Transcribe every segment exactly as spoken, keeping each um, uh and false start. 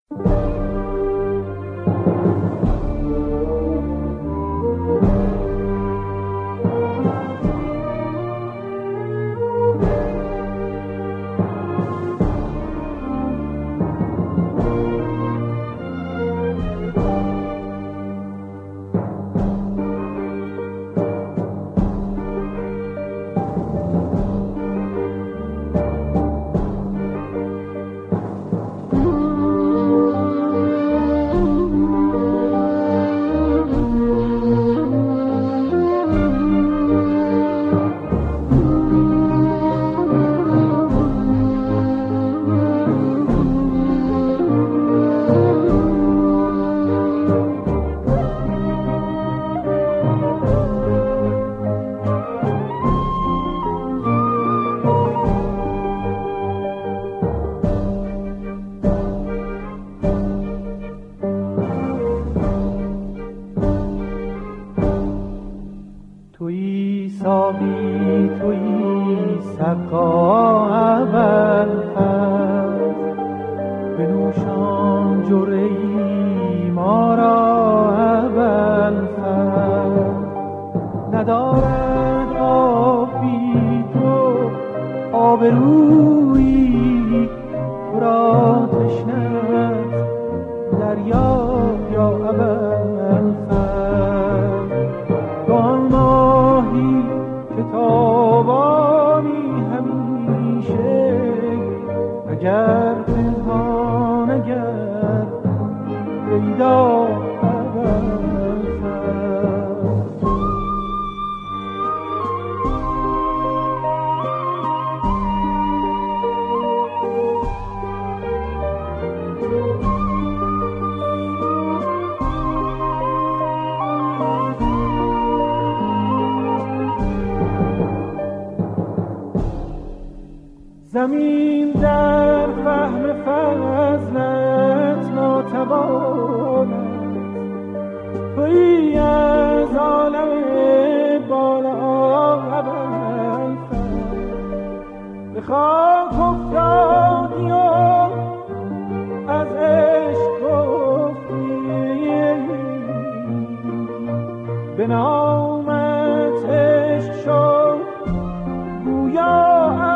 تویی ساقی تویی سقا اول فز بنوشان جرعی ما را اول فز ندارد آب بی تو آبرویی تو را تشنه دریا یا اول فز آن ماهی که تابانی همیشه اگر پنهان اگر پیدا زمین در فهم فضلت ناتوان است تویی از عالم بالا اول به خاک افتادی و از عشق گفتی به نامت عشق شد گویا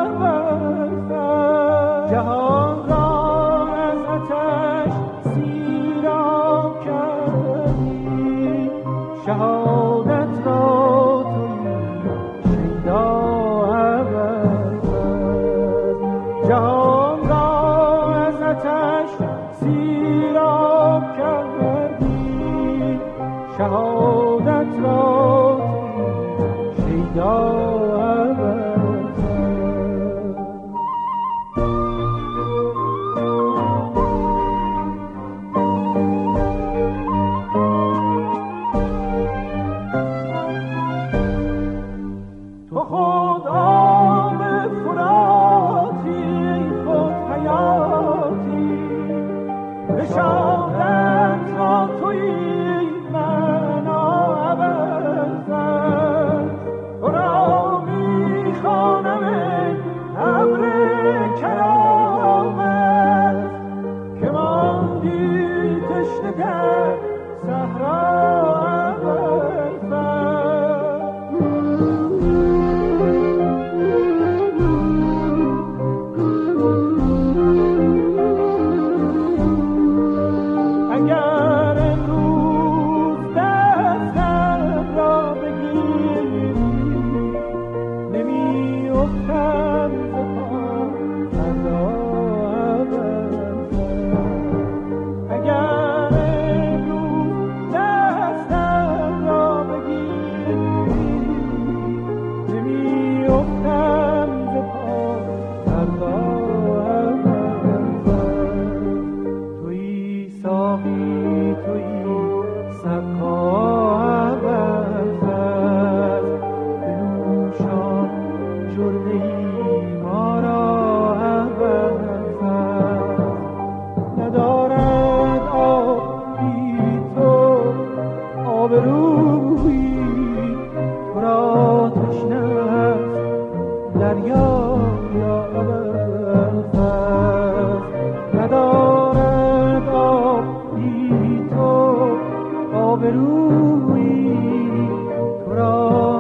جهان را از آتش سیراب کردی شهادت را تویی شیدا اول جهان را از آتش سیراب کردی شهادت را تویی شیدا آبرویی تو را